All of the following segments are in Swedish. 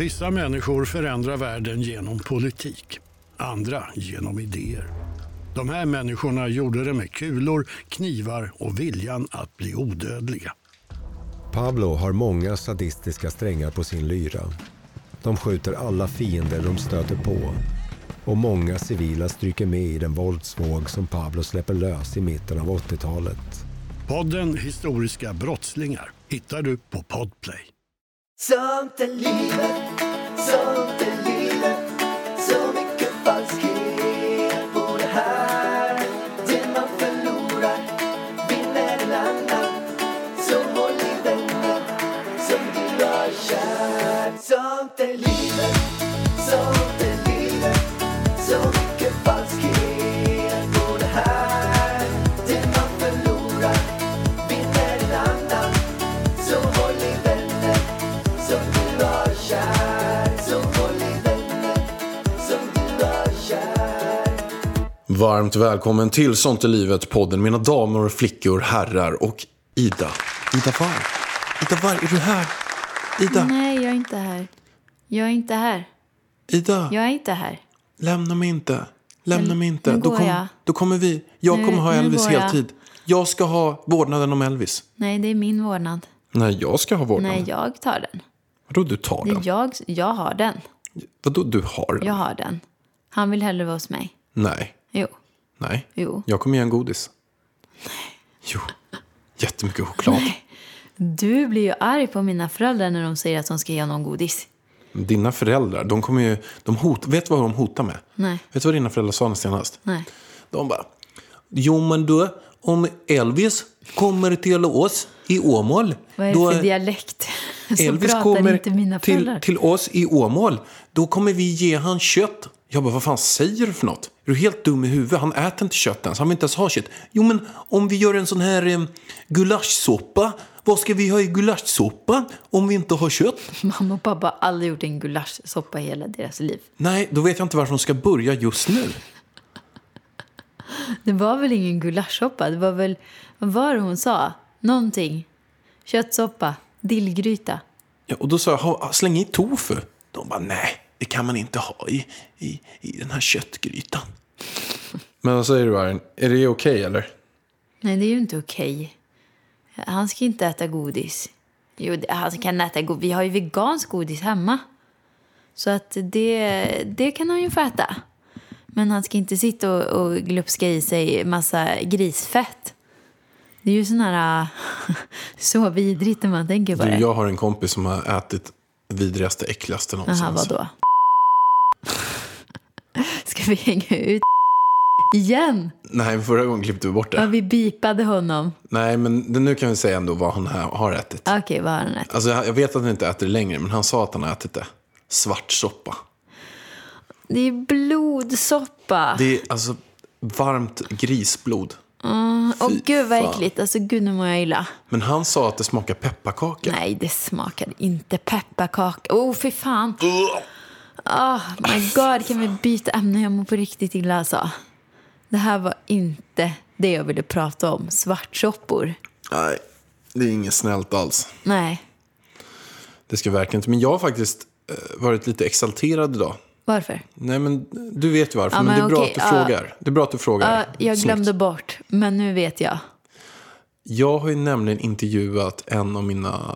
Vissa människor förändrar världen genom politik, andra genom idéer. De här människorna gjorde det med kulor, knivar och viljan att bli odödliga. Pablo har många sadistiska strängar på sin lyra. De skjuter alla fiender de stöter på. Och många civila stryker med i den våldsvåg som Pablo släpper lös i mitten av 80-talet. Podden Historiska brottslingar hittar du på Podplay. Sånt är livet, sånt är livet. Så mycket falskhet på det här. Det man förlorar vinner en annan. Så håll i vänner som du har kär. Sånt är livet, sånt är livet. Så mycket falskhet på det här. Det man förlorar vinner en annan. Så håll i vänner som du har kär. Så håll i vänner som du har kär. Varmt välkommen till Sånt är livet, podden, mina damer och flickor, herrar och Ida. Ida var, är du här? Ida. Nej, jag är inte här. Jag är inte här. Ida. Jag är inte här. Lämna mig inte. Lämna mig inte. nu går jag. Då kommer vi. Jag Nu- kommer ha nu Elvis går jag. heltid. Jag ska ha vårdnaden om Elvis. Nej, det är min vårdnad. Nej, jag ska ha vårdnaden. Nej, jag tar den. Vadå du tar Det den? är jag har den. Vadå du har den? Jag har den. Han vill hellre vara hos mig. Nej. Jo. Nej. Jo. Jag kommer ge en godis. Jo. Jättemycket choklad. Du blir ju arg på mina föräldrar när de säger att de ska ge någon godis. Dina föräldrar, de kommer ju... Vet du vad de hotar med? Nej. Vet du vad dina föräldrar sa senast? Nej. De bara, jo men då, om Elvis kommer till oss i Åmål. Vad är då det för dialekt? Så Elvis pratar kommer inte mina föräldrar. till oss i Åmål. Då kommer vi ge han kött. Jag bara, vad fan säger du för något? Är du helt dum i huvudet? Han äter inte kött ens. Han vill inte ens ha kött. Jo men om vi gör en sån här gulaschsoppa. Vad ska vi ha i gulaschsoppa om vi inte har kött? Mamma och pappa har aldrig gjort en gulaschsoppa i hela deras liv. Nej, då vet jag inte varför de ska börja just nu. Det var väl ingen gulaschsoppa? Det var väl, vad var det hon sa? Någonting. Köttsoppa, dillgryta. Ja, och då sa jag, släng i tofu. De bara, nej, det kan man inte ha i den här köttgrytan. Men vad säger du, Arin? Är det okej, eller? Nej, det är ju inte okej. Han ska inte äta godis. Jo, han kan äta godis. Vi har ju vegansk godis hemma. Så att det kan han ju få äta. Men han ska inte sitta och glupska i sig massa grisfett. Det är ju sån här så vidrigt när man tänker på det. Jag har en kompis som har ätit vidrigaste, äckligaste någonsin. Aha, vadå? Ska vi hänga ut igen? Nej, förra gången klippte vi bort det. Ja, vi bipade honom. Nej, men nu kan vi säga ändå vad han har ätit. Okej, vad har han ätit? Alltså, jag vet att han inte äter det längre, men han sa att han har ätit det. Svartsoppa. Det är blodsoppa. Det är alltså varmt grisblod. Och Fy gud vad fan. äckligt. Alltså gud, nu mår jag illa. Men han sa att det smakar pepparkaka. Nej, det smakar inte pepparkaka. Oh, fy fan. Oh my god, kan vi byta ämne? Jag mår på riktigt illa alltså. Det här var inte det jag ville prata om. Svartsoppor. Nej, det är inget snällt alls. Nej. Det ska verkligen inte. Men jag har faktiskt varit lite exalterad idag. Varför? Nej, men du vet ju varför. Ja, men det är bra okej, att du frågar. Det är bra att du frågar. Ja, jag glömde Snyggt. bort. Men nu vet jag. Jag har ju nämligen intervjuat en av mina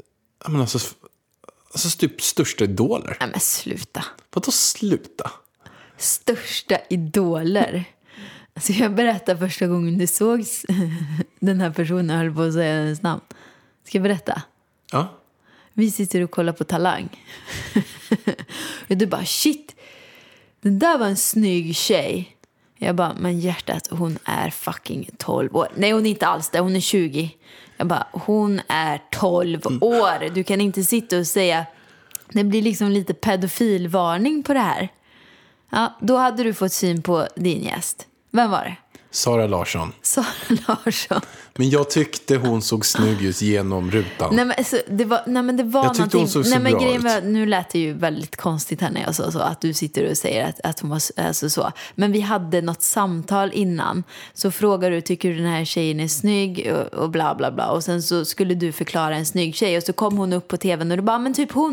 alltså typ största idoler. Nej, men sluta. Vadå sluta? Största idoler. Alltså jag berättar första gången du såg den här personen, jag höll på att säga hennes namn. Ska jag berätta? Ja. Vi sitter och kollar på Talang. Och du bara, shit, den där var en snygg tjej. Jag bara, men hjärtat, hon är fucking 12 år. Nej, hon är inte alls det, hon är 20. Jag bara, hon är 12 år. Du kan inte sitta och säga, det blir liksom lite pedofilvarning på det här. Ja, då hade du fått syn på din gäst. Vem var det? Sara Larsson. Sara Larsson. Men jag tyckte hon såg snygg ut genom rutan. Nej men, alltså, det var Jag tyckte någonting. hon såg så Nej men bra grejen ut. var, nu lät det ju väldigt konstigt här när jag sa så, att du sitter och säger att hon var alltså så. Men vi hade något samtal innan. Så frågar du, tycker du den här tjejen är snygg och bla bla bla. Och sen så skulle du förklara en snygg tjej. Och så kom hon upp på tvn och du bara, men typ hon.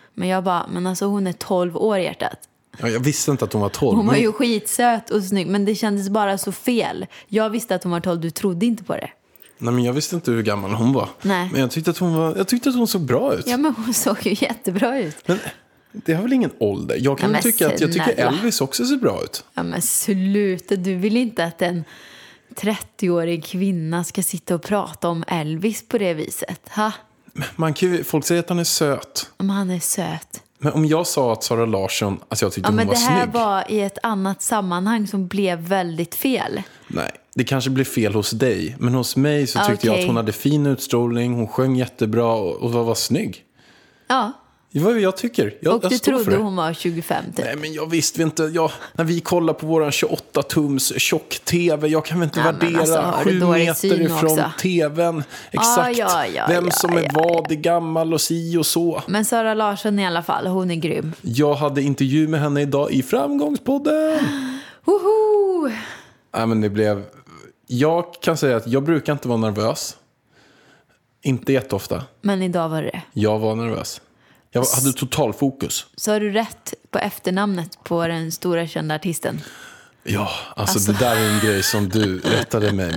Men jag bara, men alltså hon är 12 år hjärtat. Ja, jag visste inte att hon var 12. Hon var ju skitsöt och snygg, men det kändes bara så fel. Jag visste att hon var 12, du trodde inte på det. Nej, men jag visste inte hur gammal hon var. Nej. Men jag tyckte att hon såg bra ut. Ja, men hon såg ju jättebra ut. Men det har väl ingen ålder. Jag kan tycka att jag tycker Elvis också ser bra ut. Ja, men sluta. Du vill inte att en 30-årig kvinna ska sitta och prata om Elvis på det viset. Ha? Folk säger att han är söt. Om han är söt. Men om jag sa att Sara Larsson, alltså jag tyckte hon var snygg. Ja, men det här var i ett annat sammanhang som blev väldigt fel. Nej, det kanske blev fel hos dig. Men hos mig så tyckte jag att hon hade fin utstrålning. Hon sjöng jättebra och var snygg. Ja. Det var vad jag tycker. Och du trodde hon var 25 typ. Nej, men jag visste inte. När vi kollar på våran 28-tums tjock-tv, jag kan väl inte värdera 7 meter ifrån tvn exakt vem som är vad, är gammal och si och så. Men Sara Larsson i alla fall, hon är grym. Jag hade intervju med henne idag i Framgångspodden. Woho! Nej, men det blev... Jag kan säga att jag brukar inte vara nervös. Inte jätteofta. Men idag var det. Jag var nervös. Jag hade total fokus. Så har du rätt på efternamnet på den stora kända artisten? Ja, alltså det där är en grej som du rättade mig.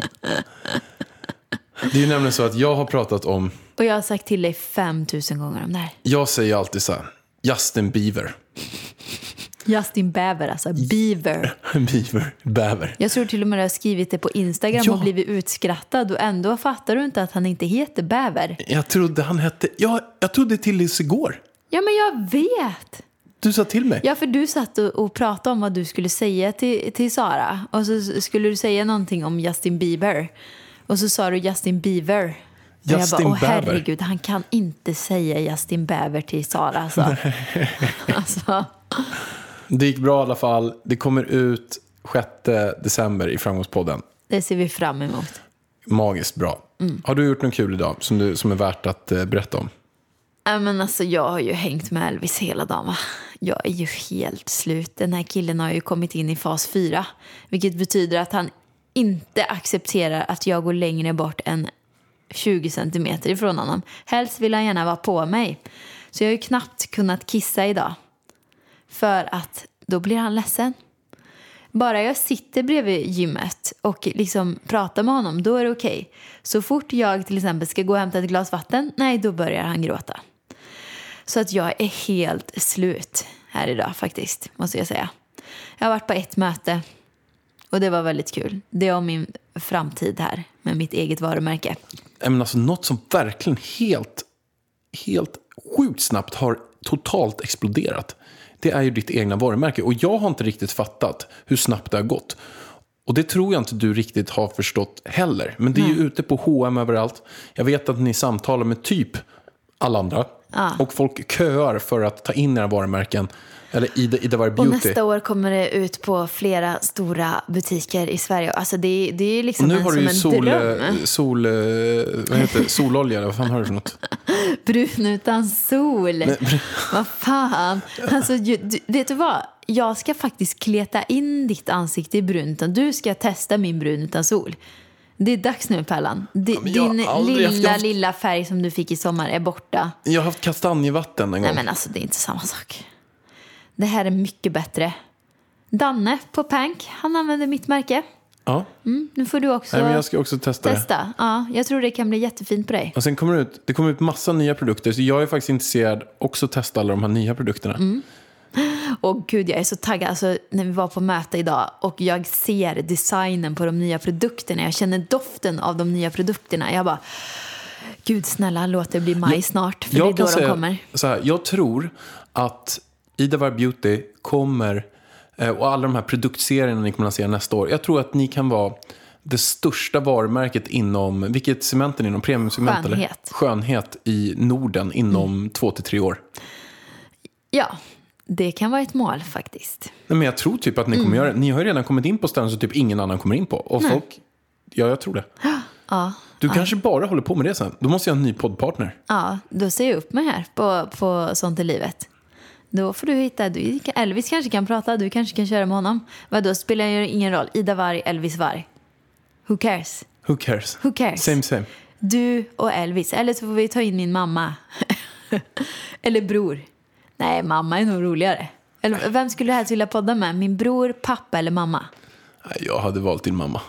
Det är ju nämligen så att jag har pratat om... Och jag har sagt till dig 5000 gånger om det här. Jag säger alltid så här, Justin Bieber. Justin Bieber, alltså Bieber. Bäver. Jag tror till och med du har skrivit det på Instagram och blivit utskrattad. Och ändå fattar du inte att han inte heter Bäver. Jag trodde han hette... Jag trodde till igår. Ja, men jag vet. Du sa till mig. Ja, för du satt och pratade om vad du skulle säga till Sara. Och så skulle du säga någonting om Justin Bieber. Och så sa du Justin Bieber. Och jag bara, herregud, han kan inte säga Justin Bieber till Sara. Alltså. Alltså. Det gick bra i alla fall. Det kommer ut 6 december i Framgångspodden. Det ser vi fram emot. Magiskt bra. Har du gjort något kul idag som är värt att berätta om? Men alltså, jag har ju hängt med Elvis hela dagen, va? Jag är ju helt slut. Den här killen har ju kommit in i fas 4. Vilket betyder att han inte accepterar att jag går längre bort än 20 centimeter ifrån honom. Helst vill han gärna vara på mig. Så jag har ju knappt kunnat kissa idag. För att då blir han ledsen. Bara jag sitter bredvid gymmet och liksom pratar med honom, då är det okej. Så fort jag till exempel ska gå och hämta ett glas vatten, nej, då börjar han gråta. Så att jag är helt slut här idag faktiskt, måste jag säga. Jag har varit på ett möte och det var väldigt kul. Det är om min framtid här med mitt eget varumärke. Men alltså, något som verkligen helt sjukt snabbt har totalt exploderat. Det är ju ditt egna varumärke. Och jag har inte riktigt fattat hur snabbt det har gått. Och det tror jag inte du riktigt har förstått heller. Men det är ju ute på H&M överallt. Jag vet att ni samtalar med typ alla andra. Och folk köar för att ta in era varumärken. Eller Ida Varg Beauty. Och nästa år kommer det ut på flera stora butiker i Sverige. Alltså det är liksom nu har du ju dröm. sololja, vad fan har du för något? Brun utan sol. Vad fan. Alltså, vet du vad? Jag ska faktiskt kleta in ditt ansikte i brunt. Du ska testa min brun utan sol. Det är dags nu, Pallan. Din lilla färg som du fick i sommar är borta. Jag har haft kastanjevatten en gång. Nej, men alltså det är inte samma sak. Det här är mycket bättre. Danne på Pank, han använder mitt märke. Ja. Nu får du också men jag ska också testa. Ja, jag tror det kan bli jättefint på dig. Och sen kommer det kommer ut massa nya produkter. Så jag är faktiskt intresserad också att testa alla de här nya produkterna. Och gud, jag är så taggad. Alltså, när vi var på möte idag och jag ser designen på de nya produkterna. Jag känner doften av de nya produkterna. Jag bara, gud snälla, låt det bli maj snart. För det är då de kommer. Så här, jag tror att Ida Varg Beauty kommer, och alla de här produktserierna ni kommer att se nästa år. Jag tror att ni kan vara det största varumärket inom, vilket segmenten inom premiumsegment eller? Skönhet i Norden inom 2 till 3 år. Ja, det kan vara ett mål faktiskt. Nej, men jag tror typ att ni kommer göra det. Ni har ju redan kommit in på ställen så typ ingen annan kommer in på. Och folk, jag tror det. Ja. Du kanske bara håller på med det sen. Då måste jag ha en ny poddpartner. Ja, då ser jag upp mig här på Sånt i livet. Då får du hitta, Elvis kanske kan prata, du kanske kan köra med honom. Vadå, spelar ju ingen roll. Ida Varg, Elvis Varg. Who cares? Who cares? Who cares? Same. Du och Elvis. Eller så får vi ta in min mamma. Eller bror. Nej, mamma är nog roligare. Eller vem skulle du helst vilja podda med? Min bror, pappa eller mamma? Nej, jag hade valt din mamma.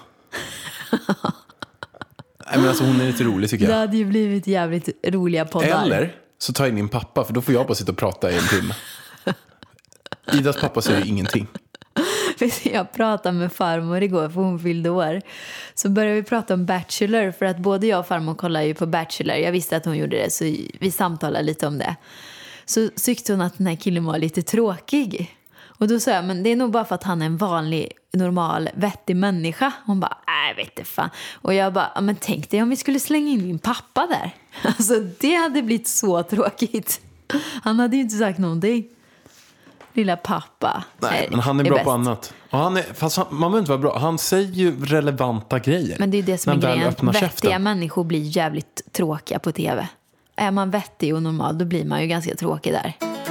Nej, men alltså hon är lite rolig tycker Det jag. hade ju blivit jävligt roliga poddar. Eller så tar jag in pappa, för då får jag bara sitta och prata i en timme. Idas pappa säger ingenting. Jag pratade med farmor igår för hon fyllde år. Så började vi prata om Bachelor, för att både jag och farmor kollar ju på Bachelor. Jag visste att hon gjorde det, så vi samtalade lite om det. Så tyckte hon att den här killen var lite tråkig. Och då sa jag, men det är nog bara för att han är en vanlig, normal, vettig människa. Hon bara, nej vet inte fan. Och jag bara, men tänk dig om vi skulle slänga in min pappa där. Alltså det hade blivit så tråkigt. Han hade ju inte sagt någonting. Lilla pappa. Nej, men han är bra bäst. på annat. Och man behöver inte vara bra. Han säger ju relevanta grejer. Men det är det som är när han väl grejen. öppnar Vettiga käften. människor blir jävligt tråkiga på tv. Är man vettig och normal, då blir man ju ganska tråkig där.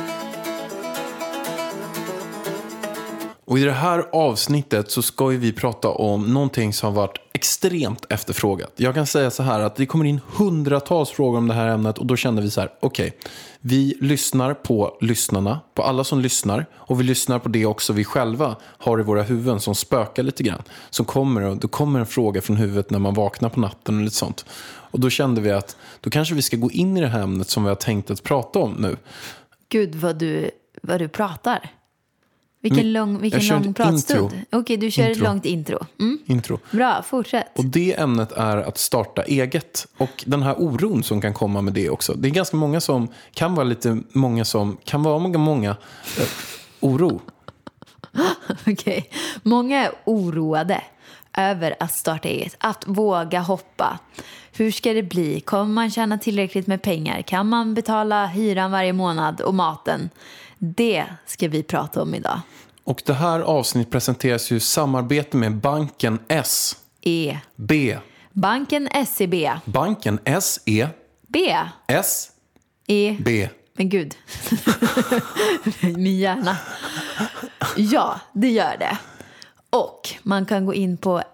Och i det här avsnittet så ska ju vi prata om någonting som har varit extremt efterfrågat. Jag kan säga så här att det kommer in hundratals frågor om det här ämnet, och då kände vi så här, okej, vi lyssnar på lyssnarna, på alla som lyssnar, och vi lyssnar på det också vi själva har i våra huvuden som spökar lite grann. Då kommer en fråga från huvudet när man vaknar på natten och lite sånt. Och då kände vi att då kanske vi ska gå in i det här ämnet som vi har tänkt att prata om nu. Gud vad du pratar. Vilken lång ett pratstund. Okej, du kör ett Intro. långt intro. Intro. Bra, fortsätt. Och det ämnet är att starta eget. Och den här oron som kan komma med det också. Det är ganska många som kan vara många oro. Okej. Många är oroade över att starta eget. Att våga hoppa. Hur ska det bli? Kommer man tjäna tillräckligt med pengar? Kan man betala hyran varje månad och maten? Det ska vi prata om idag. Och det här avsnitt presenteras ju i samarbete med Banken S. B. Banken SEB. Banken S-E. B. S-B. Men gud. Min hjärna. Ja, det gör det. Och man kan gå in på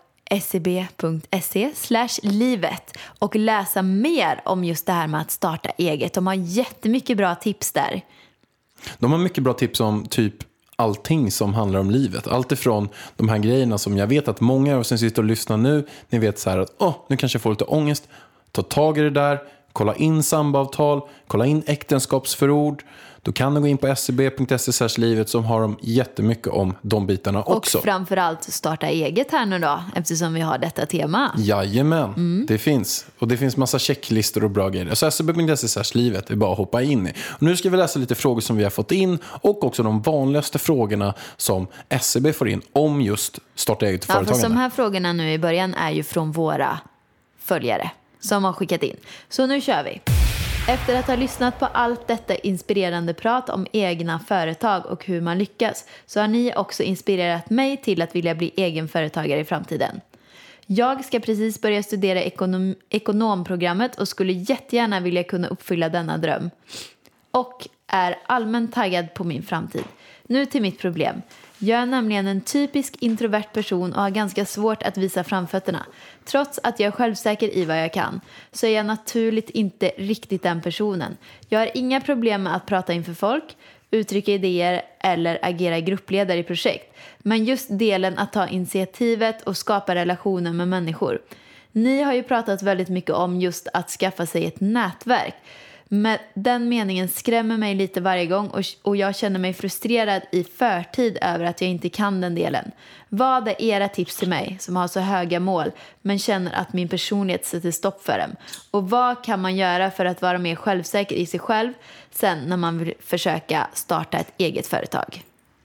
seb.se/livet och läsa mer om just det här med att starta eget. De har jättemycket bra tips där. De har mycket bra tips om typ allting som handlar om livet. Allt ifrån de här grejerna som jag vet att många av oss som sitter och lyssnar nu, ni vet så här att nu kanske jag får lite ångest. Ta tag i det där, kolla in samboavtal, kolla in äktenskapsförord. Då kan du gå in på seb.se/livet som har de jättemycket om de bitarna också. Och framförallt starta eget här nu då, eftersom vi har detta tema. Jajamän, det finns. Och det finns massa checklistor och bra grejer. Så seb.se/livet, det är bara att hoppa in i. Och nu ska vi läsa lite frågor som vi har fått in och också de vanligaste frågorna som SEB får in om just starta eget och företagande. Ja, för de här frågorna nu i början är ju från våra följare som har skickat in. Så nu kör vi. Efter att ha lyssnat på allt detta inspirerande prat om egna företag och hur man lyckas, så har ni också inspirerat mig till att vilja bli egenföretagare i framtiden. Jag ska precis börja studera ekonomprogrammet och skulle jättegärna vilja kunna uppfylla denna dröm. Och är allmänt taggad på min framtid. Nu till mitt problem. Jag är nämligen en typisk introvert person och har ganska svårt att visa framfötterna. Trots att jag är självsäker i vad jag kan, så är jag naturligt inte riktigt den personen. Jag har inga problem med att prata inför folk, uttrycka idéer eller agera gruppledare i projekt. Men just delen att ta initiativet och skapa relationer med människor. Ni har ju pratat väldigt mycket om just att skaffa sig ett nätverk. Men den meningen skrämmer mig lite varje gång och jag känner mig frustrerad i förtid över att jag inte kan den delen. Vad är era tips till mig som har så höga mål men känner att min personlighet sätter stopp för dem? Och vad kan man göra för att vara mer självsäker i sig själv sen när man vill försöka starta ett eget företag?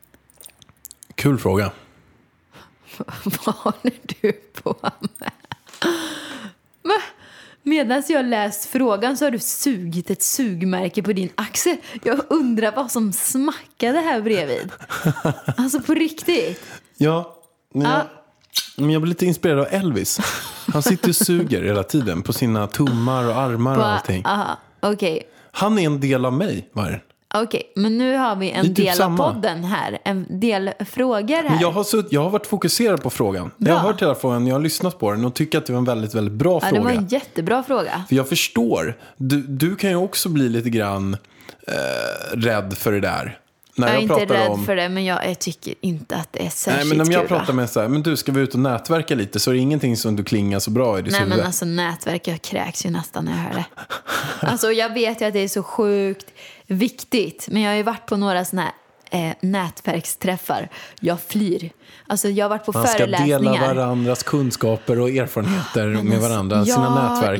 Kul fråga. Vad håller du på med? Va? Medan jag läst frågan så har du sugit ett sugmärke på din axel. Jag undrar vad som smackade här bredvid. Alltså på riktigt. Ja, men jag blir lite inspirerad av Elvis. Han sitter och suger hela tiden på sina tummar och armar och allting. Aha, okej. Han är en del av mig, Vargen. Okej, men nu har vi en typ del samma. av podden här. En del frågor här. Men jag har varit fokuserad på frågan. Bra. Jag har hört hela frågan, jag har lyssnat på den och tycker att det var en väldigt, väldigt bra Ja, fråga. det var en jättebra fråga. För jag förstår, du kan ju också bli lite grann rädd för det där. När Jag är inte pratar rädd för det, men jag tycker inte att det är särskilt Nej, men om jag kul, pratar med så här, men du ska vi ut och nätverka lite, så är det ingenting som du klingar så bra i ditt huvud. Nej, men alltså nätverk, jag kräks ju nästan när jag hör det. Alltså jag vet ju att det är så sjukt viktigt, men jag har ju varit på några såna här nätverksträffar. Jag flyr. Alltså jag har varit på föreläsningar. Man ska dela varandras kunskaper och erfarenheter med varandra, sina nätverk.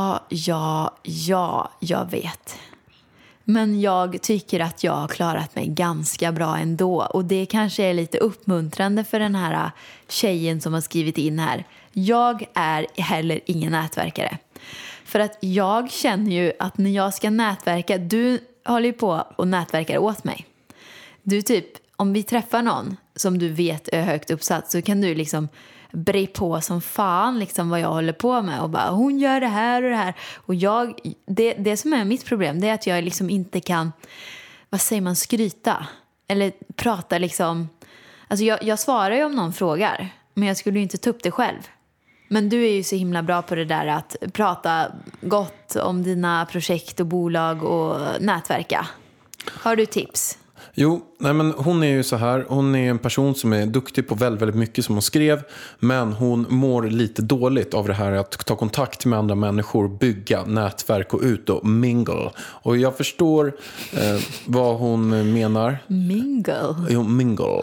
Ja, jag vet. Men jag tycker att jag har klarat mig ganska bra ändå. Och det kanske är lite uppmuntrande för den här tjejen som har skrivit in här. Jag är heller ingen nätverkare. För att jag känner ju att när jag ska nätverka, du håller ju på och nätverkar åt mig. Du typ, om vi träffar någon som du vet är högt uppsatt, så kan du liksom bre på som fan liksom vad jag håller på med och bara, hon gör det här och det här. Och det som är mitt problem, det är att jag liksom inte kan, vad säger man, skryta eller prata liksom. Alltså jag svarar ju om någon frågar, men jag skulle ju inte ta upp det själv. Men du är ju så himla bra på det där att prata gott om dina projekt och bolag och nätverka. Har du tips? Jo, nej men hon är ju så här. Hon är en person som är duktig på väldigt, väldigt mycket som hon skrev. Men hon mår lite dåligt av det här att ta kontakt med andra människor, bygga nätverk och ut och mingle. Och jag förstår vad hon menar. Mingle? Jo, mingle.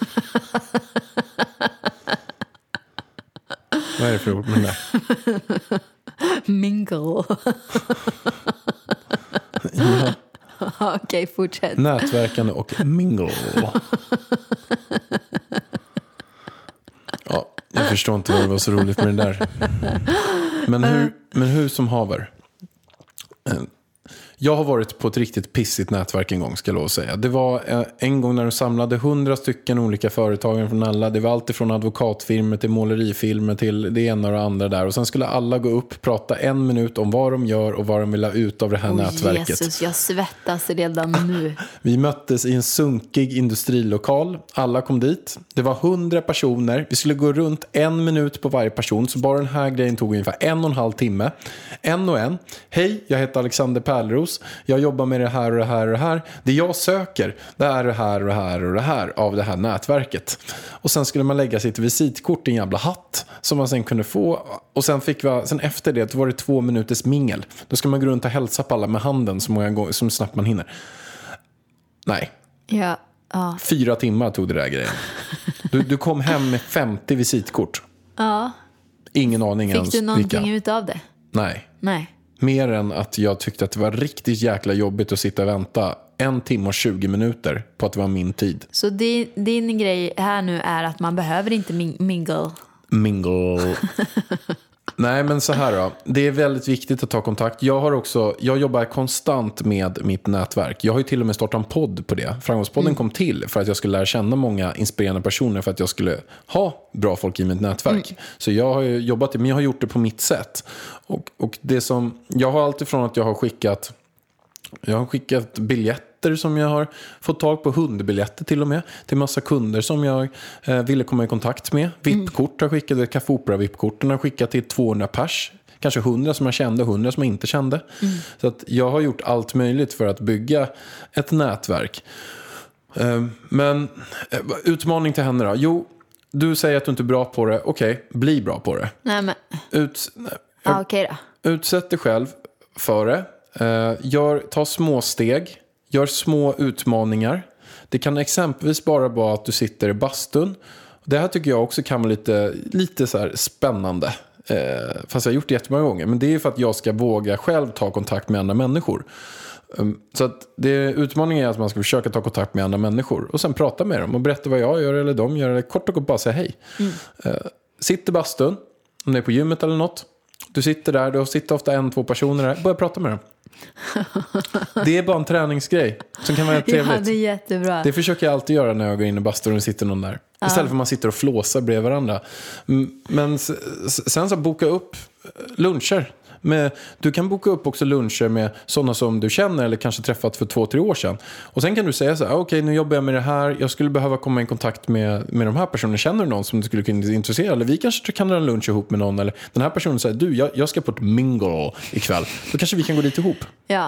Vad är det för ord med det där? Mingle. Ja. Okej, fortsätt. Nätverkande och mingle. Ja, jag förstår inte vad det var så roligt med det där. Men hur som haver. Jag har varit på ett riktigt pissigt nätverk en gång, ska jag lov att säga. Det var en gång när de samlade 100 stycken olika företag från alla. Det var allt ifrån advokatfirmor till målerifirmor till det ena och det andra där. Och sen skulle alla gå upp, prata 1 minut om vad de gör och vad de vill ha ut av det här nätverket. Jesus, jag svettas redan nu. Vi möttes i en sunkig industrilokal. Alla kom dit. Det var 100 personer. Vi skulle gå runt 1 minut på varje person. Så bara den här grejen tog ungefär 1,5 timme. En och en. Hej, jag heter Alexander Pärleros. Jag jobbar med det här och det här och det här. Det jag söker, det är det här och det här och det här av det här nätverket. Och sen skulle man lägga sitt visitkort i en jävla hatt som man sen kunde få. Och sen sen efter det var det 2 minuters mingel. Då ska man gå runt och hälsa på alla med handen så många gånger som snabbt man hinner. Nej. Ja. 4 timmar tog det där grejen. Du kom hem med 50 visitkort. Ja. Ingen aning ens. Fick du någonting utav det? Nej. Mer än att jag tyckte att det var riktigt jäkla jobbigt att sitta och vänta 1 timme och 20 minuter på att det var min tid. Så din grej här nu är att man behöver inte mingle? Mingle. Nej, men så här då. Det är väldigt viktigt att ta kontakt. Jag jobbar konstant med mitt nätverk. Jag har ju till och med startat en podd på det. Framgångspodden kom till för att jag skulle lära känna många inspirerande personer, för att jag skulle ha bra folk i mitt nätverk. Så jag har ju jobbat det, men jag har gjort det på mitt sätt. Och det som jag har alltid från att jag har skickat biljetter som jag har fått tag på, hundbiljetter till och med, till massa kunder som jag ville komma i kontakt med. VIP-kort har skickat, Café Opera-VIP-korten har skickat till 200 pers. Kanske 100 som jag kände, 100 som jag inte kände. Så att jag har gjort allt möjligt för att bygga ett nätverk. Men utmaning till henne då? Jo, du säger att du inte är bra på det. Okej, bli bra på det. Nej, men... Okej då. Utsätt dig själv för det. Ta små steg. Gör små utmaningar. Det kan exempelvis bara vara att du sitter i bastun. Det här tycker jag också kan vara lite så här spännande. Fast jag har gjort det jättemånga gånger. Men det är för att jag ska våga själv ta kontakt med andra människor. Så att utmaningen är att man ska försöka ta kontakt med andra människor. Och sen prata med dem och berätta vad jag gör eller de gör. Eller kort och bara säga hej. Sitt i bastun. Om det är på gymmet eller något. Du sitter där, du sitter ofta 1-2 personer där. Börja prata med dem. Det är bara en träningsgrej som kan vara trevligt. Ja, det är jättebra. Det försöker jag alltid göra när jag går in i bastun och sitter någon där. Istället för att man sitter och flåsar bredvid varandra. Men sen så boka upp luncher. Du kan boka upp också luncher med sådana som du känner eller kanske träffat för 2-3 år sedan. Och sen kan du säga så här: okej, nu jobbar jag med det här. Jag skulle behöva komma i kontakt med de här personerna. Känner du någon som du skulle kunna intressera? Eller vi kanske kan dra en lunch ihop med någon. Eller den här personen säger, jag ska på ett mingle ikväll. Då kanske vi kan gå dit ihop. Ja,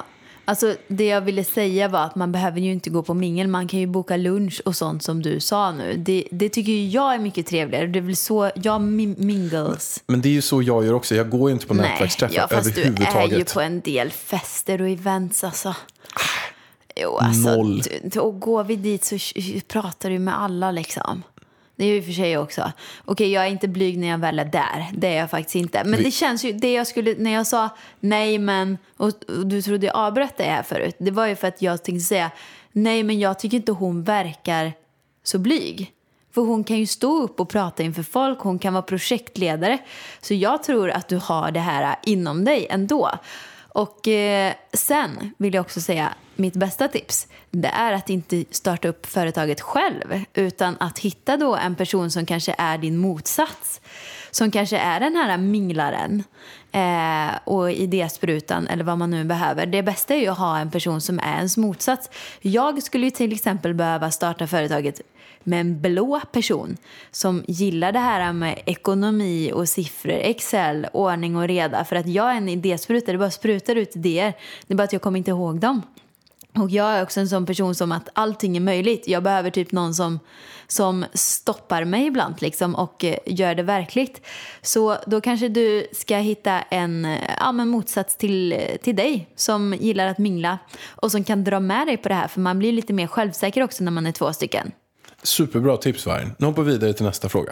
Alltså det jag ville säga var att man behöver ju inte gå på mingel. Man kan ju boka lunch och sånt som du sa nu. Det tycker ju jag är mycket trevligare. Det är väl så jag mingles. Men det är ju så jag gör också. Jag går ju inte på nätverksträffar ja, fast överhuvudtaget. du är ju på en del fester och events alltså. Jo, alltså, Noll. Och går vi dit så pratar du med alla liksom. Det är ju för sig också. Okej, jag är inte blyg när jag väl är där. Det är jag faktiskt inte. Men det känns ju, det jag skulle, när jag sa nej men, och du trodde jag avbröt det här förut. Det var ju för att jag tänkte säga, nej men jag tycker inte hon verkar så blyg. För hon kan ju stå upp och prata inför folk. Hon kan vara projektledare. Så jag tror att du har det här inom dig ändå. Och sen vill jag också säga, mitt bästa tips, det är att inte starta upp företaget själv, utan att hitta då en person som kanske är din motsats, som kanske är den här minglaren och idésprutan eller vad man nu behöver. Det bästa är ju att ha en person som är ens motsats. Jag skulle ju till exempel behöva starta företaget med en blå person som gillar det här med ekonomi och siffror, Excel, ordning och reda. För att jag är en idéspruta, det bara sprutar ut idéer. Det är bara att jag kommer inte ihåg dem. Och jag är också en sån person som att allting är möjligt. Jag behöver typ någon som stoppar mig ibland liksom, och gör det verkligt. Så då kanske du ska hitta en motsats till dig som gillar att mingla och som kan dra med dig på det här. För man blir lite mer självsäker också när man är 2 stycken. Superbra tips, Vargen. Nu hoppar vi vidare till nästa fråga.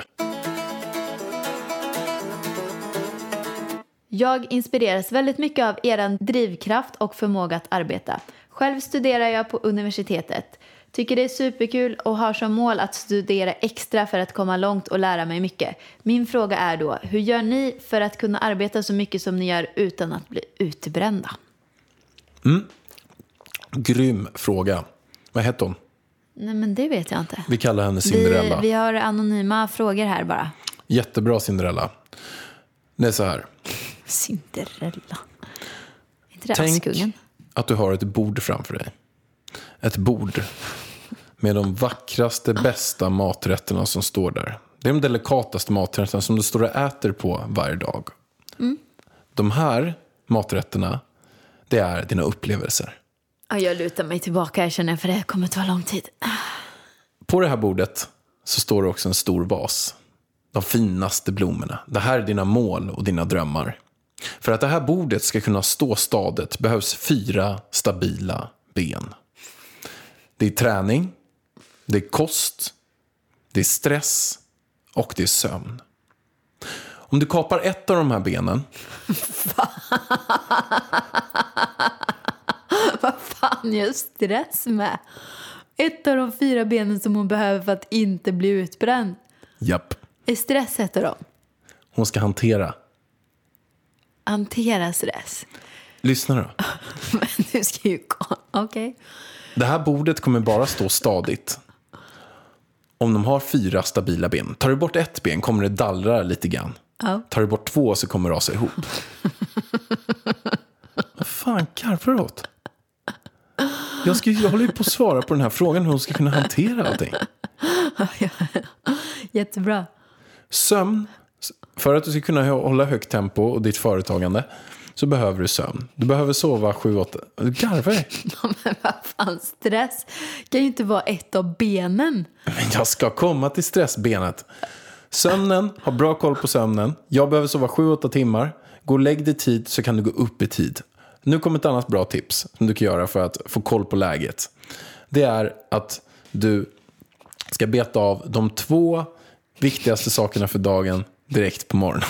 Jag inspireras väldigt mycket av er drivkraft och förmåga att arbeta. Själv studerar jag på universitetet. Tycker det är superkul och har som mål att studera extra för att komma långt och lära mig mycket. Min fråga är då, hur gör ni för att kunna arbeta så mycket som ni gör utan att bli utbrända? Grym fråga. Vad heter hon? Nej, men det vet jag inte. Vi kallar henne Cinderella. Vi har anonyma frågor här bara. Jättebra, Cinderella. Det är så här. Cinderella. Inte det Tänk Askungen? att du har ett bord framför dig. Ett bord med de vackraste, bästa maträtterna som står där. Det är de delikataste maträtterna som du står och äter på varje dag. De här maträtterna, det är dina upplevelser. Ja, jag lutar mig tillbaka, jag känner, för det kommer ta lång tid. På det här bordet så står det också en stor vas. De finaste blommorna. Det här är dina mål och dina drömmar. För att det här bordet ska kunna stå stadigt behövs 4 stabila ben. Det är träning, det är kost, det är stress och det är sömn. Om du kapar ett av de här benen... Vad fan gör stress med? Ett av de 4 benen som hon behöver för att inte bli utbränd. Japp. Är stress ett av dem? Hon ska hantera. Hantera stress. Lyssna då. Men du ska ju... Okej. Det här bordet kommer bara stå stadigt om de har 4 stabila ben. Tar du bort ett ben kommer det dallra lite grann. Ja. Tar du bort 2 så kommer det rasa ihop. Vad fan karvar du åt? Jag håller ju på att svara på den här frågan hur hon ska kunna hantera allting. Jättebra. Sömn, för att du ska kunna hålla högt tempo och ditt företagande så behöver du sömn. Du behöver sova 7-8. Garvar dig. Men vad fan, stress kan ju inte vara ett av benen. Men jag ska komma till stressbenet. Sömnen, ha bra koll på sömnen. Jag behöver sova 7-8 timmar. Gå och lägg dig tid så kan du gå upp i tid. Nu kommer ett annat bra tips som du kan göra för att få koll på läget. Det är att du ska beta av de 2 viktigaste sakerna för dagen direkt på morgonen.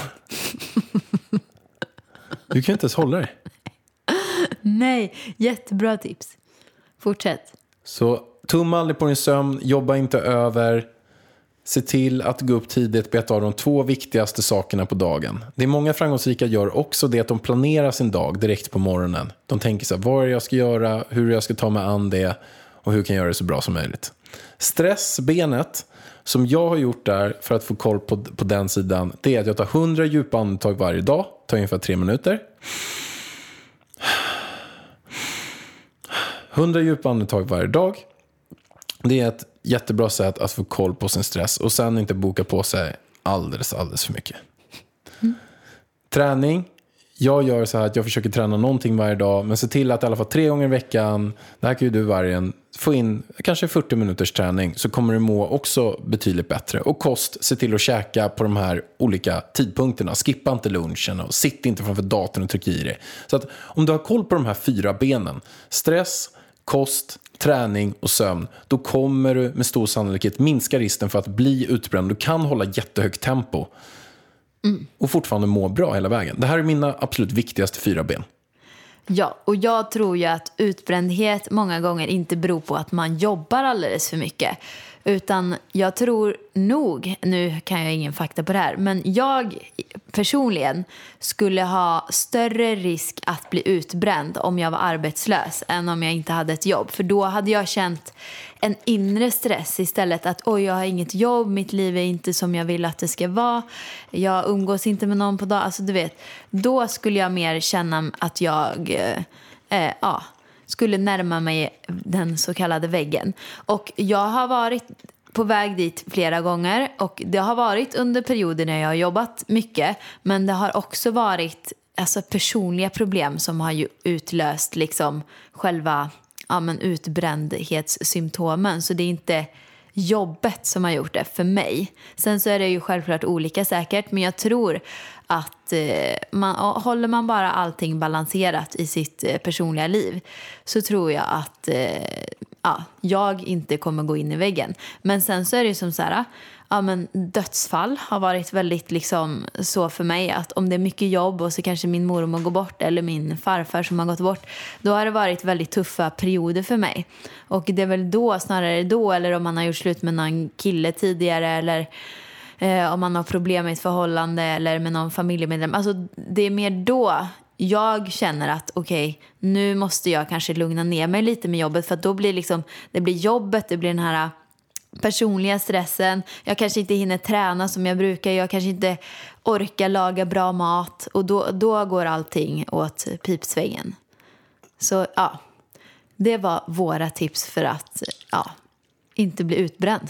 Du kan inte ens hålla dig. Nej, jättebra tips. Fortsätt. Så tumma aldrig på din sömn, jobba inte över. Se till att gå upp tidigt, beta av de 2 viktigaste sakerna på dagen. Det är många framgångsrika gör också det att de planerar sin dag direkt på morgonen. De tänker så här, vad är det jag ska göra, hur jag ska ta mig an det och hur kan jag göra det så bra som möjligt. Stressbenet som jag har gjort där för att få koll på den sidan, det är att jag tar 100 djupa andetag varje dag, tar ungefär 3 minuter. 100 djupa andetag varje dag. Det är ett jättebra sätt att få koll på sin stress och sen inte boka på sig alldeles för mycket. Träning. Jag gör så här att jag försöker träna någonting varje dag, men se till att i alla fall 3 gånger i veckan, det här kan ju du vargen, få in kanske 40 minuters träning, så kommer du må också betydligt bättre. Och kost, se till att käka på de här olika tidpunkterna. Skippa inte lunchen och sitt inte framför datorn och tryck i det. Så att om du har koll på de här 4 benen, stress, kost, träning och sömn, då kommer du med stor sannolikhet minska risken för att bli utbränd. Du kan hålla jättehögt tempo och fortfarande må bra hela vägen. Det här är mina absolut viktigaste 4 ben. Ja, och jag tror ju att utbrändhet många gånger inte beror på att man jobbar alldeles för mycket. Utan jag tror nog, nu kan jag ingen fakta på det här, men jag personligen skulle ha större risk att bli utbränd om jag var arbetslös än om jag inte hade ett jobb. För då hade jag känt en inre stress istället, att oj, jag har inget jobb, mitt liv är inte som jag vill att det ska vara, jag umgås inte med någon på dag, alltså du vet, då skulle jag mer känna att jag skulle närma mig den så kallade väggen. Och jag har varit på väg dit flera gånger, och det har varit under perioder när jag har jobbat mycket, men det har också varit personliga problem som har ju utlöst liksom själva utbrändhetssymptomen. Så det är inte jobbet som har gjort det för mig. Sen så är det ju självklart olika säkert, men jag tror att håller man bara allting balanserat i sitt personliga liv, så tror jag att jag inte kommer gå in i väggen. Men sen så är det ju som så här, dödsfall har varit väldigt liksom så för mig, att om det är mycket jobb och så kanske min mormor går bort eller min farfar som har gått bort, då har det varit väldigt tuffa perioder för mig. Och det är väl då, snarare då, eller om man har gjort slut med någon kille tidigare, eller om man har problem med ett förhållande eller med någon familjemedlem. Alltså det är mer då jag känner att okej, nu måste jag kanske lugna ner mig lite med jobbet, för att då blir det blir jobbet, det blir den här personliga stressen. Jag kanske inte hinner träna som jag brukar, jag kanske inte orkar laga bra mat, och då går allting åt pipsvängen. Så det var våra tips för att inte bli utbränd.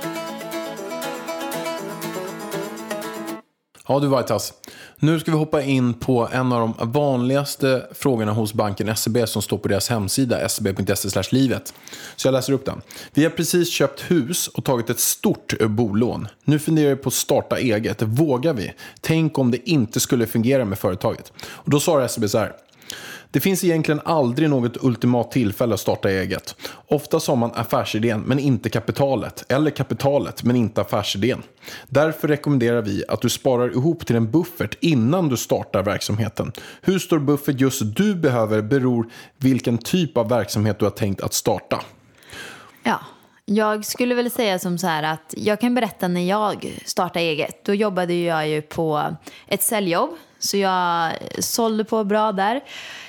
Ja du Vaitas, nu ska vi hoppa in på en av de vanligaste frågorna hos banken SEB som står på deras hemsida seb.se/livet. Så jag läser upp den. Vi har precis köpt hus och tagit ett stort bolån. Nu funderar vi på att starta eget. Vågar vi? Tänk om det inte skulle fungera med företaget. Och då svarar SEB så här. Det finns egentligen aldrig något ultimat tillfälle att starta eget. Ofta har man affärsidén men inte kapitalet, eller kapitalet men inte affärsidén. Därför rekommenderar vi att du sparar ihop till en buffert innan du startar verksamheten. Hur stor buffert just du behöver beror vilken typ av verksamhet du har tänkt att starta. Ja. Jag skulle väl säga som så här att jag kan berätta när jag startade eget. Då jobbade jag ju på ett säljjobb, så jag sålde på bra där.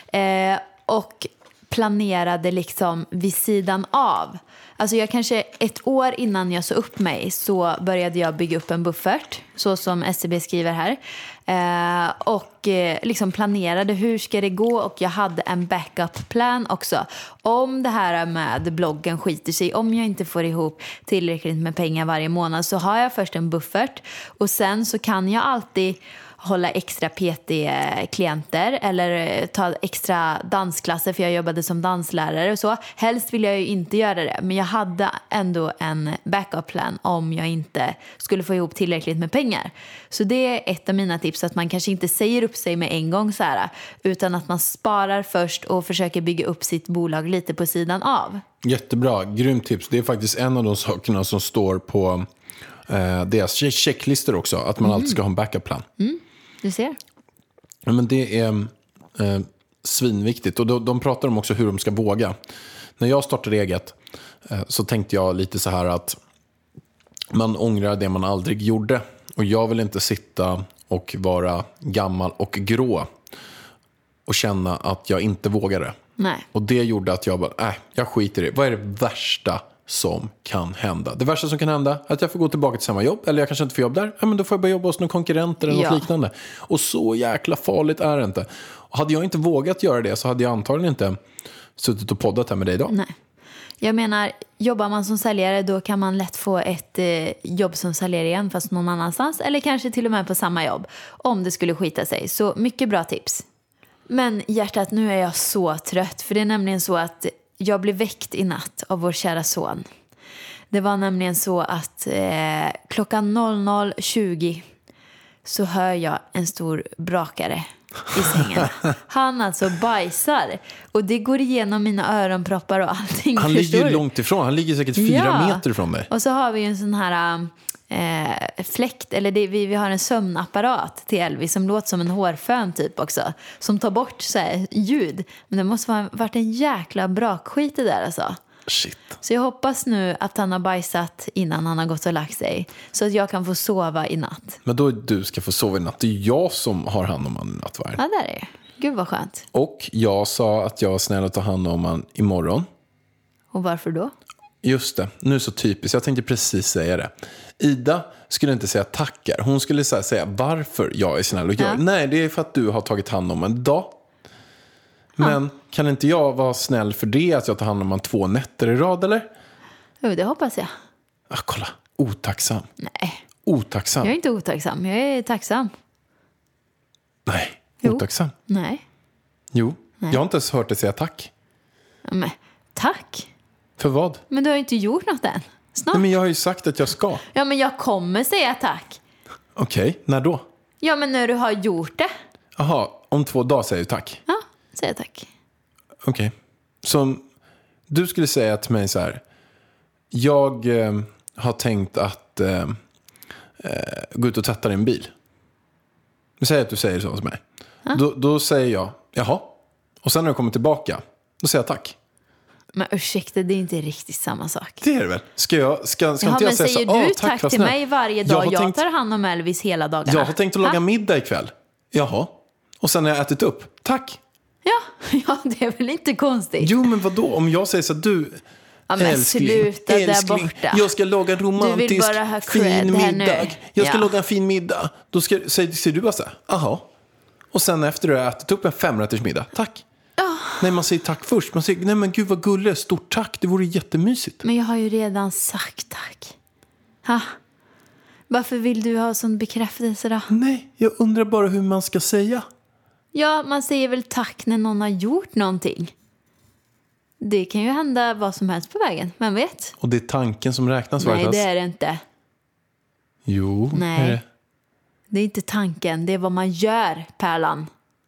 Och planerade liksom vid sidan av. Alltså jag kanske 1 år innan jag sa upp mig så började jag bygga upp en buffert, så som SEB skriver här. Och liksom planerade hur ska det gå, och jag hade en backup-plan också. Om det här med bloggen skiter sig, om jag inte får ihop tillräckligt med pengar varje månad, så har jag först en buffert, och sen så kan jag alltid hålla extra PT-klienter eller ta extra dansklasser, för jag jobbade som danslärare och så. Helst vill jag ju inte göra det, men jag hade ändå en backup-plan om jag inte skulle få ihop tillräckligt med pengar. Så det är ett av mina tips, att man kanske inte säger upp sig med en gång så här, utan att man sparar först och försöker bygga upp sitt bolag lite på sidan av. Jättebra, grymt tips. Det är faktiskt en av de sakerna som står på deras checklister också, att man alltid ska ha en backup-plan. Du ser. Ja, men det är svinviktigt. Och de pratar om också hur de ska våga. När jag startade eget så tänkte jag lite så här att man ångrar det man aldrig gjorde. Och jag vill inte sitta och vara gammal och grå och känna att jag inte vågade. Nej. Och det gjorde att jag bara, jag skiter i det. Vad är det värsta som kan hända? Det värsta som kan hända är att jag får gå tillbaka till samma jobb, eller jag kanske inte får jobb där. Men då får jag börja jobba hos någon konkurrenter eller något liknande. Och så jäkla farligt är det inte. Och hade jag inte vågat göra det så hade jag antagligen inte suttit och poddat här med dig idag. Nej. Jag menar, jobbar man som säljare då kan man lätt få ett jobb som säljare igen fast någon annanstans. Eller kanske till och med på samma jobb om det skulle skita sig. Så mycket bra tips. Men hjärtat, nu är jag så trött. För det är nämligen så att jag blev väckt i natt av vår kära son. Det var nämligen så att klockan 00.20 så hör jag en stor brakare i sängen. Han alltså bajsar. Och det går igenom mina öronproppar och allting. Han ligger ju långt ifrån. Han ligger säkert 4 meter från mig. Och så har vi ju en sån här fläkt. Eller vi har en sömnapparat till Elvis som låter som en hårfön typ också. Som tar bort så här ljud. Men det måste ha varit en jäkla brakskit det där alltså. Shit. Så jag hoppas nu att han har bajsat innan han har gått och lagt sig. Så att jag kan få sova i natt. Men då du ska få sova i natt. Det är jag som har hand om han i nattvarden. Ja, där är det. Gud vad skönt. Och jag sa att jag är snäll att ta hand om han imorgon. Och varför då? Just det, nu är så typiskt. Jag tänkte precis säga det. Ida skulle inte säga tackar. Hon skulle säga varför jag är snäll och gör. Nej, det är för att du har tagit hand om en dag. Men kan inte jag vara snäll för det att jag tar hand om man 2 nätter i rad, eller? Jo, det hoppas jag. Kolla, otacksam. Nej, Otacksam. jag är inte otacksam. Jag är tacksam. Nej, Jo. otacksam. Nej. Jo, jag har inte ens hört dig säga tack. Men tack. För vad? Men du har ju inte gjort något än. Snart. Nej, men jag har ju sagt att jag ska. Ja, men jag kommer säga tack. Okej, när då? Ja, men när du har gjort det. Jaha, om 2 dagar säger du tack. Ja, säg tack. Okej. Så du skulle säga till mig så här. Jag har tänkt att gå ut och tvätta din bil. Säg att du säger så hos mig. Då säger jag, jaha. Och sen när jag kommer tillbaka, då säger jag tack. Men ursäkta, det är inte riktigt samma sak. Det är det väl? Ska inte jag säga men så? säger du tack till mig varje dag? Jag tänkt, tar hand om Elvis hela dagarna. jag har tänkt att laga middag ikväll. Jaha. Och sen när jag ätit upp, tack. Ja, det är väl inte konstigt. Jo, men vadå? Om jag säger så att du... Ja, men sluta där borta. Jag ska laga en romantisk fin middag. Jag ska laga en fin middag. Då säger du bara så här, aha. Och sen efter du har ätit upp en 5-rätters middag, tack. Nej, man säger tack först. Man säger, nej men gud vad gulligt, stort tack, det vore jättemysigt. Men jag har ju redan sagt tack. Varför vill du ha sån bekräftelse då? Nej, jag undrar bara hur man ska säga. Ja, man säger väl tack när någon har gjort någonting. Det kan ju hända vad som helst på vägen, vem vet? Och det är tanken som räknas. Nej, det är det inte. Jo, Nej. är det. Det är inte tanken, det är vad man gör, Pärlan.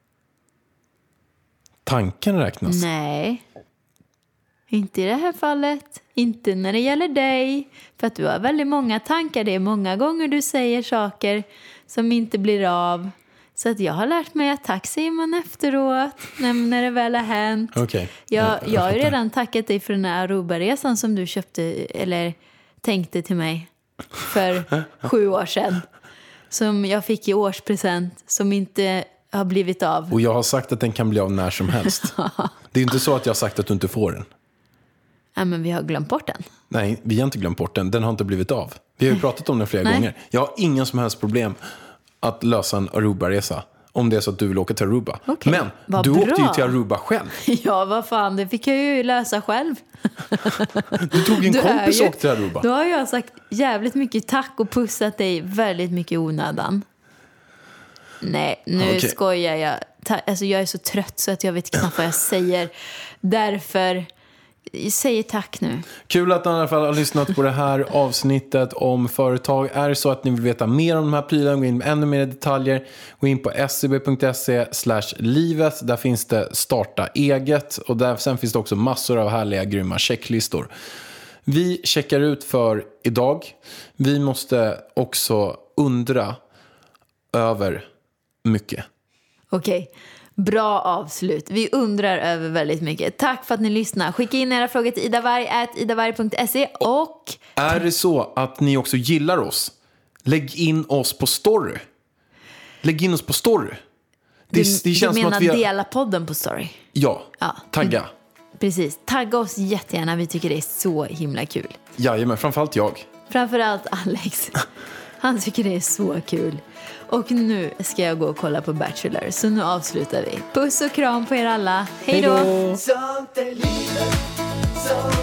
Tanken räknas. Nej. Inte i det här fallet. Inte när det gäller dig. För att du har väldigt många tankar. Det är många gånger du säger saker som inte blir av. Så att jag har lärt mig att tack säger man efteråt. När det väl har hänt. Okej. Jag har ju redan tackat dig för den här Aruba-resan som du köpte eller tänkte till mig för 7 år sedan. Som jag fick i årspresent som inte har blivit av. Och jag har sagt att den kan bli av när som helst. Det är inte så att jag har sagt att du inte får den. Ja, men vi har glömt bort den. Nej, vi har inte glömt bort den. Den har inte blivit av. Vi har ju pratat om den flera gånger. Jag har ingen som helst problem att lösa en Aruba-resa. Om det är så att du vill åka till Aruba. Okej, Men vad du bra. åkte ju till Aruba själv. Ja, vad fan, det fick jag ju lösa själv. Du tog en kompis och åkte till Aruba. Då har jag sagt jävligt mycket tack och pussat dig väldigt mycket i onödan. Nej, nu skojar jag. Alltså jag är så trött så att jag vet knappt vad jag säger. Därför säger tack nu. Kul att ni i alla fall har lyssnat på det här avsnittet om företag. Är det så att ni vill veta mer om de här prylarna, gå in med ännu mer detaljer, gå in på scb.se/livet. Där finns det starta eget och där sen finns det också massor av härliga grymma checklistor. Vi checkar ut för idag. Vi måste också undra över mycket. Okej. Bra avslut. Vi undrar över väldigt mycket. Tack för att ni lyssnar. Skicka in era frågor till idavarg@idavarg.se och... Är det så att ni också gillar oss? Lägg in oss på story. Lägg in oss på story. Det känns du menar som att vi dela podden på story? Ja. Tagga. Precis. Tagga oss jättegärna. Vi tycker det är så himla kul. Jajamän, framförallt jag. Framförallt Alex. Han tycker det är så kul. Och nu ska jag gå och kolla på Bachelor. Så nu avslutar vi. Puss och kram på er alla. Hej då! Sånt är livet.